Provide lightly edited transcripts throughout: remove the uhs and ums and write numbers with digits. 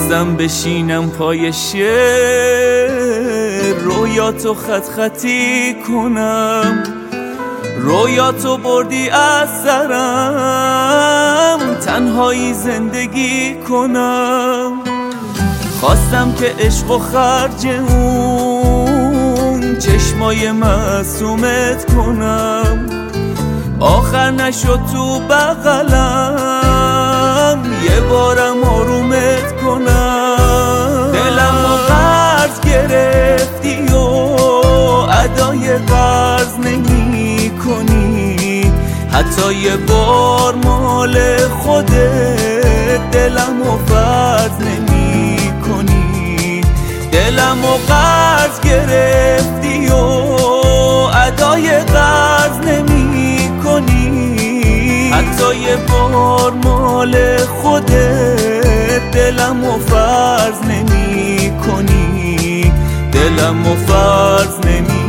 خواستم بشینم پای شعر، رویاتو خط خطی کنم، رویاتو بردی از سرم، تنهایی زندگی کنم. خواستم که عشق و خرج اون چشمای معصومت کنم، آخر نشد تو بغلم یه بارم آرومت کنم. دلم رو قرض گرفتی و ادای قرض نمی کنی، حتی یه بار مال خودت دلم رو فرض نمی کنی. دلم رو قرض گرفتی و ادای قرض نمی کنی، حتی یه بار مال خودت دلم رو فرض نمی کنی، دلم رو فرض نمی کنی.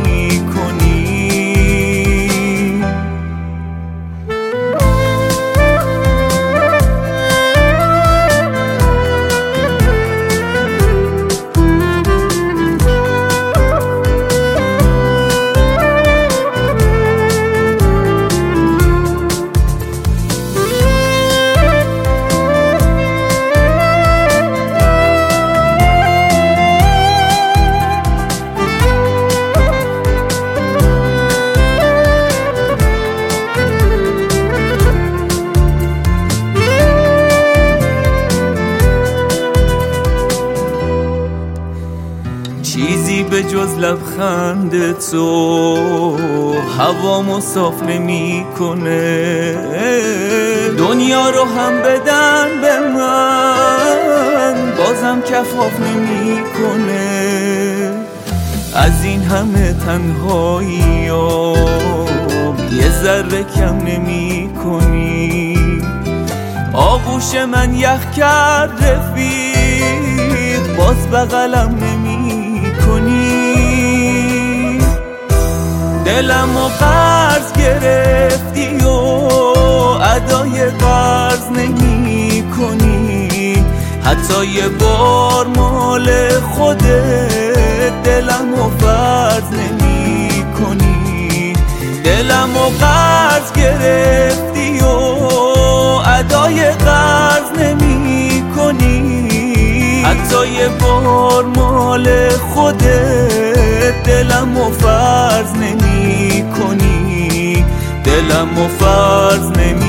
چیزی به جز لبخند تو هوامو صاف نمی کنه، دنیا رو هم بدن به من بازم کفاف نمی کنه. از این همه تنهایی یه ذره کم نمی کنی، آغوش من یخ کرد رفیق باز بغلم نمی کنی. دلم رو قرض گرفتی و ادای قرض نمی کنی، حتی یه بار مال خودت دلم رو فرض نمی کنی. دلم رو قرض گرفتی و ادای قرض نمی کنی، حتی یه بار مال خودت دلم رو فرض نمی کنی، دلم رو فرض نمی